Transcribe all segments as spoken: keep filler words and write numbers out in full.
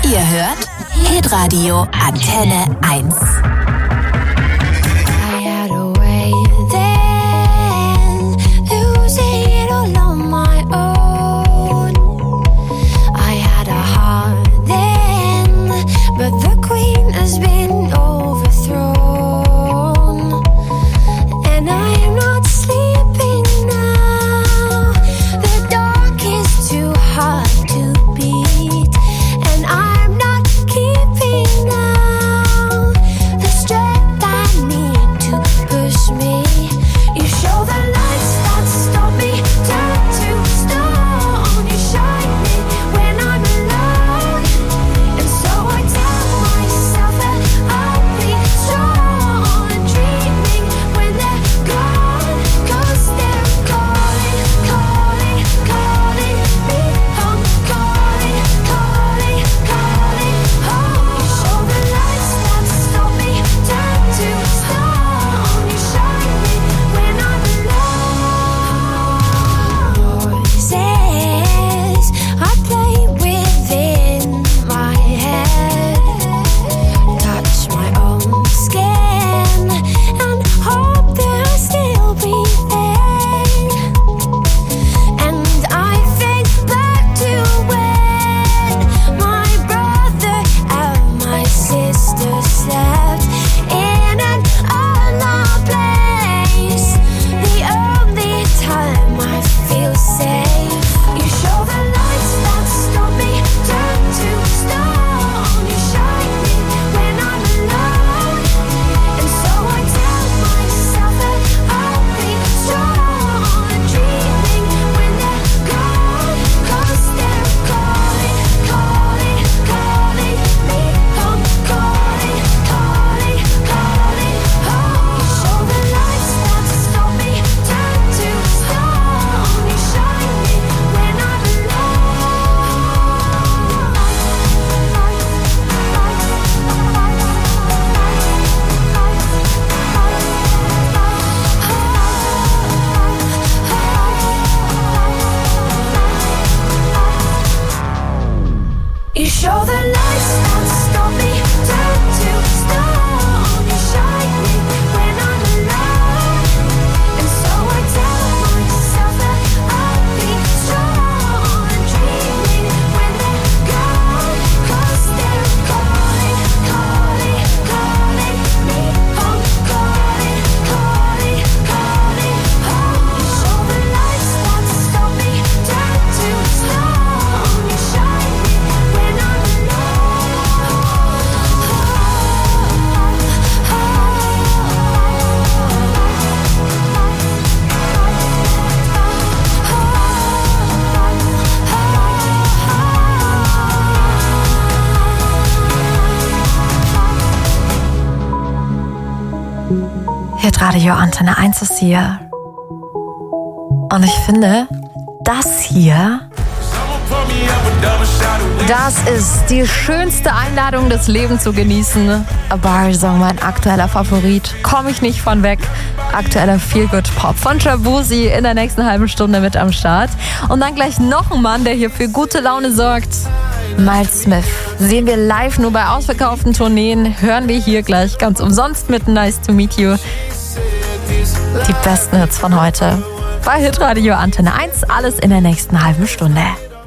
Ihr hört Hitradio Antenne eins. Radio Antenne eins ist hier. Und ich finde, das hier, das ist die schönste Einladung, das Leben zu genießen. A Bar Song, mein aktueller Favorit. Komme ich nicht von weg. Aktueller Feel-Good-Pop von Shaboozey in der nächsten halben Stunde mit am Start. Und dann gleich noch ein Mann, der hier für gute Laune sorgt. Miles Smith. Sehen wir live nur bei ausverkauften Tourneen. Hören wir hier gleich ganz umsonst mit Nice to Meet You. Die besten Hits von heute. Bei Hitradio Antenne eins, alles in der nächsten halben Stunde.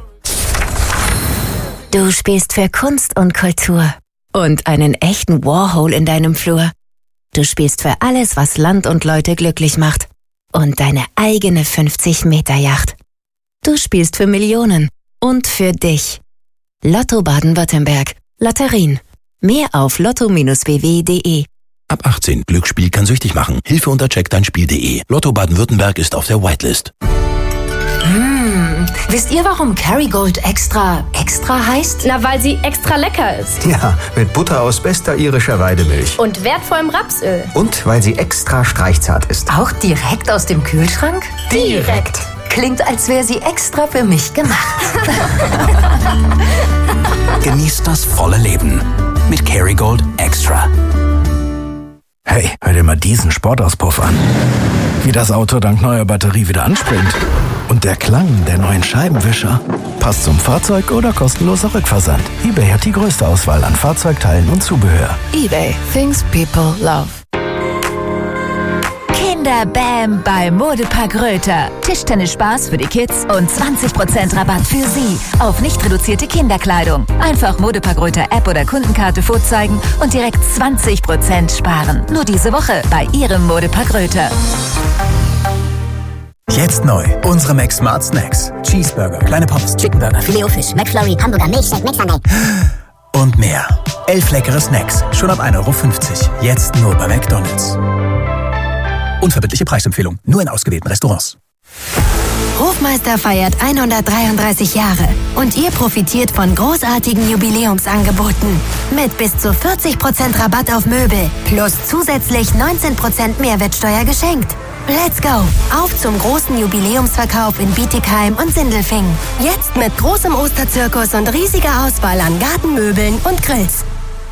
Du spielst für Kunst und Kultur und einen echten Warhol in deinem Flur. Du spielst für alles, was Land und Leute glücklich macht und deine eigene fünfzig Meter Yacht. Du spielst für Millionen und für dich. Lotto Baden-Württemberg. Lotterien. Mehr auf lotto Bindestrich w w punkt d e. Ab achtzehn. Glücksspiel kann süchtig machen. Hilfe unter check dein spiel punkt d e. Lotto Baden-Württemberg ist auf der Whitelist. Mmh. Wisst ihr, warum Kerrygold extra extra heißt? Na, weil sie extra lecker ist. Ja, mit Butter aus bester irischer Weidemilch. Und wertvollem Rapsöl. Und weil sie extra streichzart ist. Auch direkt aus dem Kühlschrank? Direkt. Klingt, als wäre sie extra für mich gemacht. Genießt das volle Leben mit Kerrygold Extra. Hey, hör dir mal diesen Sportauspuff an. Wie das Auto dank neuer Batterie wieder anspringt. Und der Klang der neuen Scheibenwischer passt zum Fahrzeug oder kostenloser Rückversand. eBay hat die größte Auswahl an Fahrzeugteilen und Zubehör. eBay. Things people love. Kinderbam bei Modepark Röther. Tischtennis-Spaß für die Kids und zwanzig Prozent Rabatt für Sie auf nicht reduzierte Kinderkleidung. Einfach Modepark Röther App oder Kundenkarte vorzeigen und direkt zwanzig Prozent sparen. Nur diese Woche bei Ihrem Modepark Röther. Jetzt neu. Unsere Mac Smart Snacks. Cheeseburger, kleine Pommes, Chickenburger, Filet-O-Fisch, McFlurry, Hamburger Milchshake, McSunday. Und mehr. Elf leckere Snacks. Schon ab ein Euro fünfzig. Jetzt nur bei McDonald's. Unverbindliche Preisempfehlung. Nur in ausgewählten Restaurants. Hofmeister feiert hundertdreiunddreißig Jahre und ihr profitiert von großartigen Jubiläumsangeboten. Mit bis zu vierzig Prozent Rabatt auf Möbel plus zusätzlich neunzehn Prozent Mehrwertsteuer geschenkt. Let's go! Auf zum großen Jubiläumsverkauf in Bietigheim und Sindelfingen. Jetzt mit großem Osterzirkus und riesiger Auswahl an Gartenmöbeln und Grills.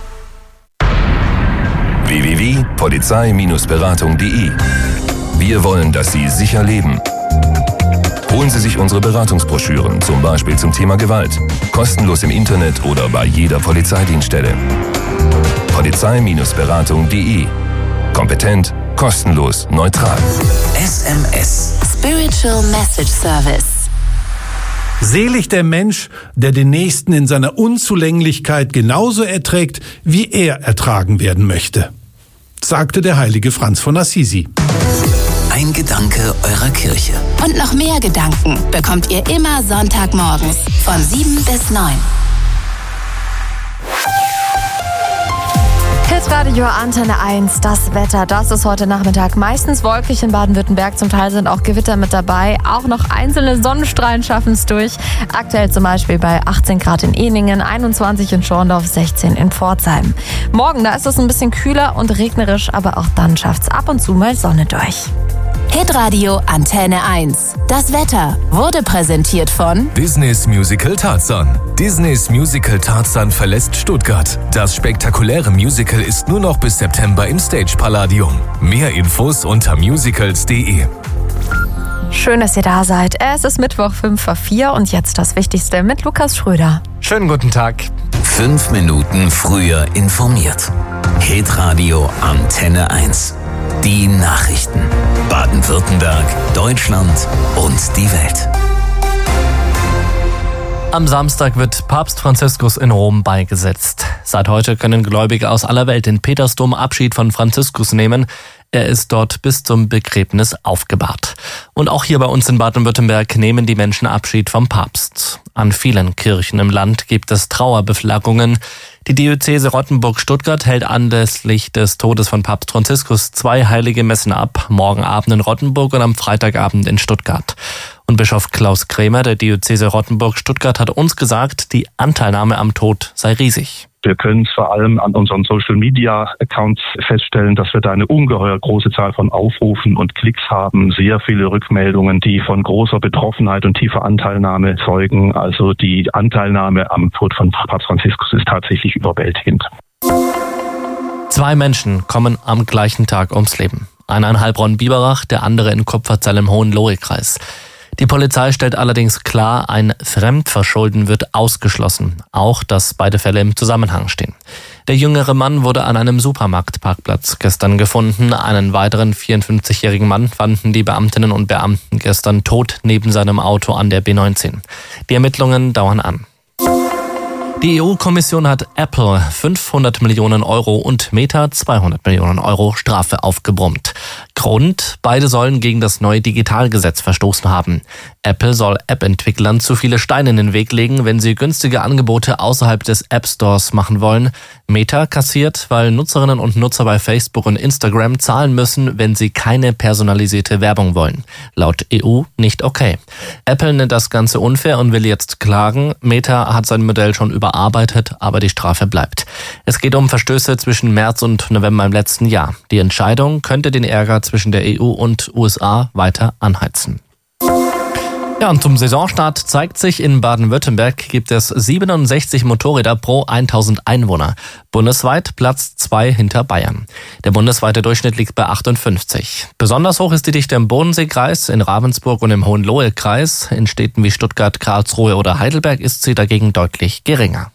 w w w punkt polizei Beratung punkt de. Wir wollen, dass Sie sicher leben. Holen Sie sich unsere Beratungsbroschüren, zum Beispiel zum Thema Gewalt. Kostenlos im Internet oder bei jeder Polizeidienststelle. Polizei Beratung punkt de. Kompetent, kostenlos, neutral. S M S. Spiritual Message Service. Selig der Mensch, der den Nächsten in seiner Unzulänglichkeit genauso erträgt, wie er ertragen werden möchte, sagte der heilige Franz von Assisi. Ein Gedanke eurer Kirche. Und noch mehr Gedanken bekommt ihr immer Sonntagmorgens von sieben bis neun. Hitradio Antenne eins, das Wetter, das ist heute Nachmittag meistens wolkig in Baden-Württemberg. Zum Teil sind auch Gewitter mit dabei. Auch noch einzelne Sonnenstrahlen schaffen es durch. Aktuell zum Beispiel bei achtzehn Grad in Ehningen, einundzwanzig in Schorndorf, sechzehn in Pforzheim. Morgen, da ist es ein bisschen kühler und regnerisch, aber auch dann schafft es ab und zu mal Sonne durch. Hitradio Antenne eins. Das Wetter wurde präsentiert von Disneys Musical Tarzan. Disneys Musical Tarzan verlässt Stuttgart. Das spektakuläre Musical ist nur noch bis September im Stage Palladium. Mehr Infos unter musicals punkt de. Schön, dass ihr da seid. Es ist Mittwoch, fünf vor vier und jetzt das Wichtigste mit Lukas Schröder. Schönen guten Tag. Fünf Minuten früher informiert. Hitradio Antenne eins. Die Nachrichten. Baden-Württemberg, Deutschland und die Welt. Am Samstag wird Papst Franziskus in Rom beigesetzt. Seit heute können Gläubige aus aller Welt in Petersdom Abschied von Franziskus nehmen. Er ist dort bis zum Begräbnis aufgebahrt. Und auch hier bei uns in Baden-Württemberg nehmen die Menschen Abschied vom Papst. An vielen Kirchen im Land gibt es Trauerbeflaggungen. Die Diözese Rottenburg-Stuttgart hält anlässlich des Todes von Papst Franziskus zwei heilige Messen ab, morgen Abend in Rottenburg und am Freitagabend in Stuttgart. Und Bischof Klaus Krämer der Diözese Rottenburg-Stuttgart hat uns gesagt, die Anteilnahme am Tod sei riesig. Wir können es vor allem an unseren Social-Media-Accounts feststellen, dass wir da eine ungeheuer große Zahl von Aufrufen und Klicks haben. Sehr viele Rückmeldungen, die von großer Betroffenheit und tiefer Anteilnahme zeugen. Also die Anteilnahme am Tod von Papst Franziskus ist tatsächlich überwältigend. Zwei Menschen kommen am gleichen Tag ums Leben. Einer in Heilbronn-Biberach, der andere in Kupferzell im Hohenlohe-Kreis. Die Polizei stellt allerdings klar, ein Fremdverschulden wird ausgeschlossen. Auch, dass beide Fälle im Zusammenhang stehen. Der jüngere Mann wurde an einem Supermarktparkplatz gestern gefunden. Einen weiteren vierundfünfzigjährigen Mann fanden die Beamtinnen und Beamten gestern tot neben seinem Auto an der B neunzehn. Die Ermittlungen dauern an. Die E U-Kommission hat Apple fünfhundert Millionen Euro und Meta zweihundert Millionen Euro Strafe aufgebrummt. Grund: beide sollen gegen das neue Digitalgesetz verstoßen haben. Apple soll App-Entwicklern zu viele Steine in den Weg legen, wenn sie günstige Angebote außerhalb des App Stores machen wollen. Meta kassiert, weil Nutzerinnen und Nutzer bei Facebook und Instagram zahlen müssen, wenn sie keine personalisierte Werbung wollen. Laut E U nicht okay. Apple nennt das Ganze unfair und will jetzt klagen. Meta hat sein Modell schon überarbeitet, aber die Strafe bleibt. Es geht um Verstöße zwischen März und November im letzten Jahr. Die Entscheidung könnte den Ärger zwischen der E U und U S A weiter anheizen. Ja, und zum Saisonstart zeigt sich, in Baden-Württemberg gibt es siebenundsechzig Motorräder pro tausend Einwohner. Bundesweit Platz zwei hinter Bayern. Der bundesweite Durchschnitt liegt bei achtundfünfzig. Besonders hoch ist die Dichte im Bodenseekreis, in Ravensburg und im Hohenlohe-Kreis. In Städten wie Stuttgart, Karlsruhe oder Heidelberg ist sie dagegen deutlich geringer.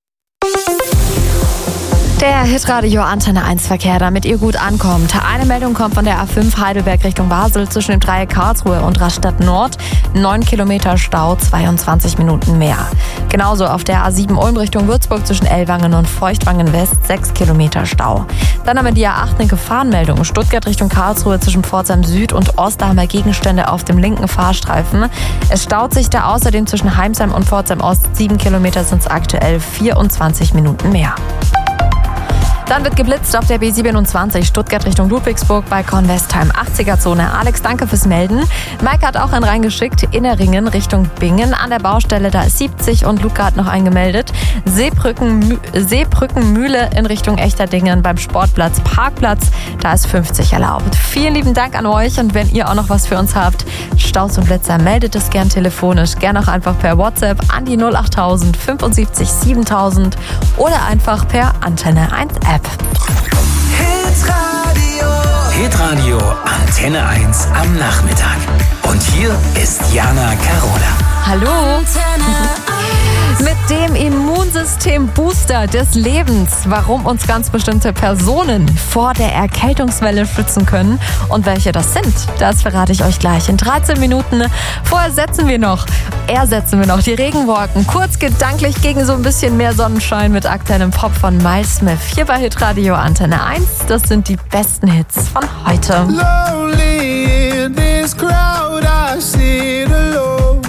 Der Hitradio Antenne eins Verkehr, damit ihr gut ankommt. Eine Meldung kommt von der A fünf Heidelberg Richtung Basel zwischen dem Dreieck Karlsruhe und Rastatt Nord. neun Kilometer Stau, zweiundzwanzig Minuten mehr. Genauso auf der A sieben Ulm Richtung Würzburg zwischen Ellwangen und Feuchtwangen West, sechs Kilometer Stau. Dann haben wir die A acht eine Gefahrenmeldung. Stuttgart Richtung Karlsruhe zwischen Pforzheim Süd und Ost, da haben wir Gegenstände auf dem linken Fahrstreifen. Es staut sich da außerdem zwischen Heimsheim und Pforzheim Ost. sieben Kilometer sind es aktuell, vierundzwanzig Minuten mehr. Dann wird geblitzt auf der B siebenundzwanzig Stuttgart Richtung Ludwigsburg bei Kornwestheim, achtziger-Zone. Alex, danke fürs Melden. Mike hat auch einen reingeschickt, Inneringen Richtung Bingen. An der Baustelle, da ist siebzig und Luca hat noch eingemeldet. Seebrücken, Seebrückenmühle in Richtung Echterdingen beim Sportplatz Parkplatz, da ist fünfzig erlaubt. Vielen lieben Dank an euch und wenn ihr auch noch was für uns habt, Staus und Blitzer, meldet es gern telefonisch, gern auch einfach per WhatsApp an die null achttausend fünfundsiebzig siebentausend oder einfach per Antenne eins App. Hitradio. Hitradio Antenne eins am Nachmittag. Und hier ist Jana Carola. Hallo. Mit dem Immunsystem-Booster des Lebens, warum uns ganz bestimmte Personen vor der Erkältungswelle schützen können und welche das sind, das verrate ich euch gleich in dreizehn Minuten. Vorher setzen wir noch, ersetzen wir noch die Regenwolken, kurz gedanklich gegen so ein bisschen mehr Sonnenschein mit aktuellem Pop von Miles Smith. Hier bei Hitradio Antenne eins, das sind die besten Hits von heute. Lonely in this crowd, I sit alone.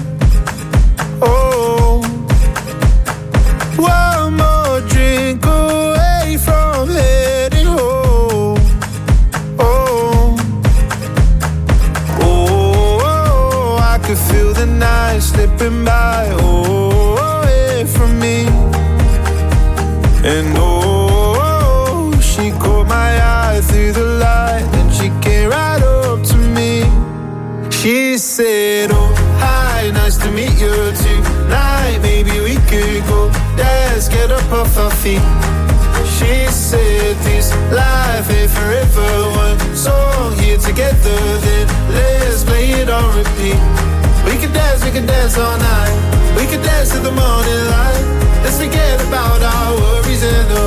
Oh, one more drink away from heading home. Oh, oh, oh, I could feel the night slipping by. Oh, away from me. And oh, she caught my eye through the light, and she came right up to me. She said, oh, hi, nice to meet you tonight. Maybe we could go dance, get up off our feet. She said this life ain't forever. One song here together, then let's play it on repeat. We could dance, we could dance all night. We could dance to the morning light. Let's forget about our worries and the